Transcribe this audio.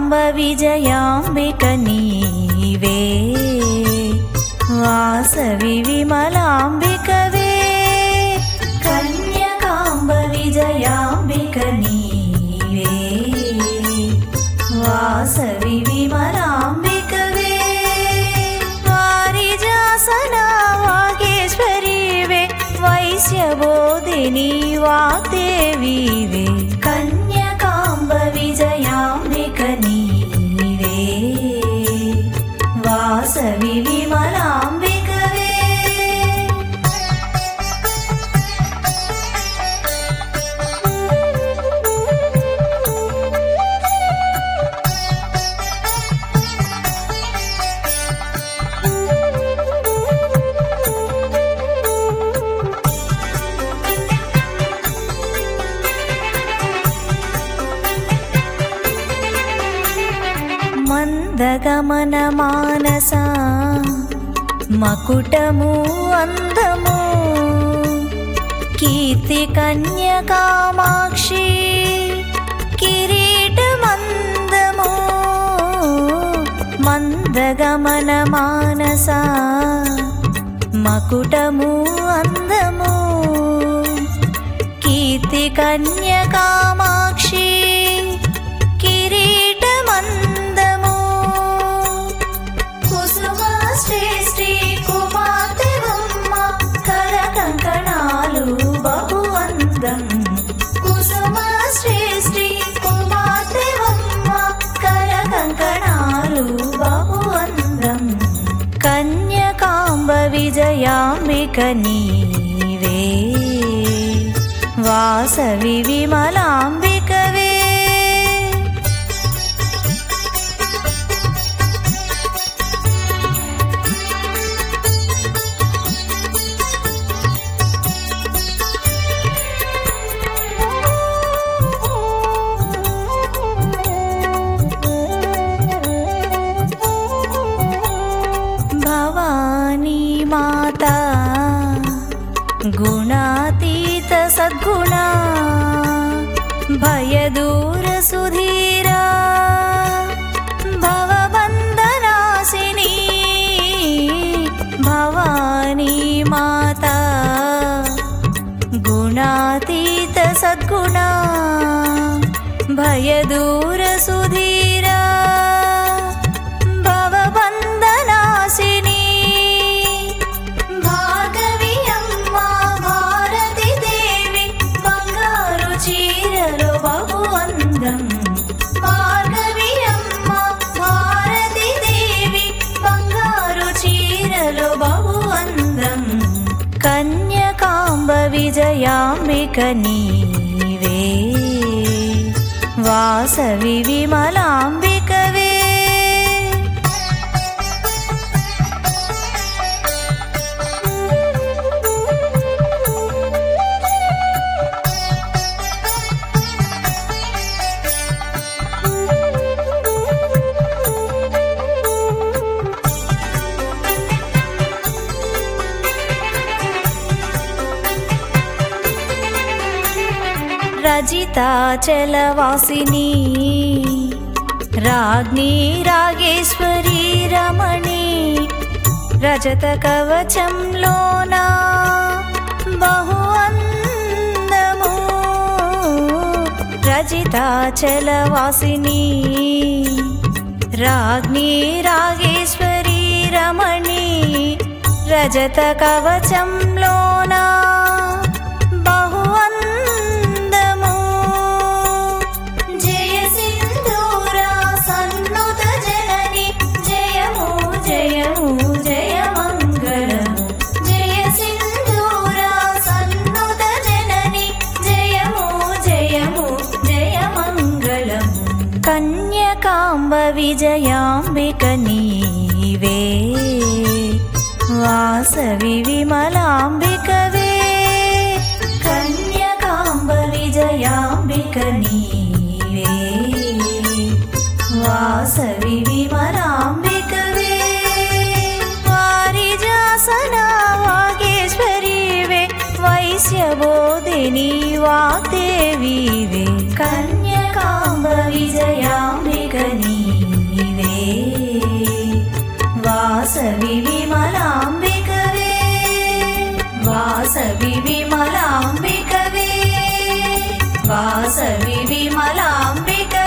విజయాంబిక నీవే వాసవి విమలాంబికవే కన్యకాంబ విజయాంబిక నీవే వాసవి విమలాంబికవే వారిజాసన వాగేశ్వరీవే వైశ్యబోధిని వాగ్దేవీవే కన్యకాంబ విజయాంబిక నీవే వాసవి విమలాంబికవే మందగమన మానస మకుటము అందము కీర్తి కన్యకామాక్షి కిరీటమందము మందగమన మానస మకుటము అందము కీర్తి కన్యకామాక్షి కిరీటమందము కుసుమ శ్రీ కుమార్తెవమ్మ కర కంకణాలు బహు అందం కుసుమ శ్రీ కుమార్తెవమ్మ కర కంకణాలు బహు అందం కన్యకాంబ విజయాంబిక నీవే వాసవి విమలాంబికవే భవానీ మాతా గుణాతీత సద్గుణ భయదూర సుధీరా భవబంధనాశిని భవానీ మాతా గుణాతీత సద్గుణ భయదూర సుధీరా భవబంధనాశిని భార్గవి అమ్మ భారతి దేవి బంగారు చీరలో బహు అందం భార్గవి అమ్మ భారతి దేవి బంగారు చీరలో బహు అందం కన్యకాంబ విజయాంబిక నీవే వాసవి విమలాంబికవే రజితాచలవాసిని రాజ్ఞి రాగేశ్వరి రమణి రజత కవచంలోన బహు అందము రజితాచలవాసిని రాజ్ఞి రాగేశ్వరి రమణి రజత కవచంలోన బహు అందము జయ సింధూర సన్నుత జనని జయము జయము జయ మంగళము జయ సింధూర సన్నుత జనని జయము జయము జయ మంగళము కన్యకాంబ విజయాంబిక నీవే వాసవి విమలాంబికవే కన్యకాంబ విజయాంబిక నీవే వాసవి విమలాంబికవే వారిజాసన వాగేశ్వరీవే వైశ్యబోధిని వాగ్దేవీవే కన్యకాంబ విజయాంబిక నీవే వాసవి విమలాంబికవే వాసవి విమలాంబికవే వాసవి విమలాంబికవే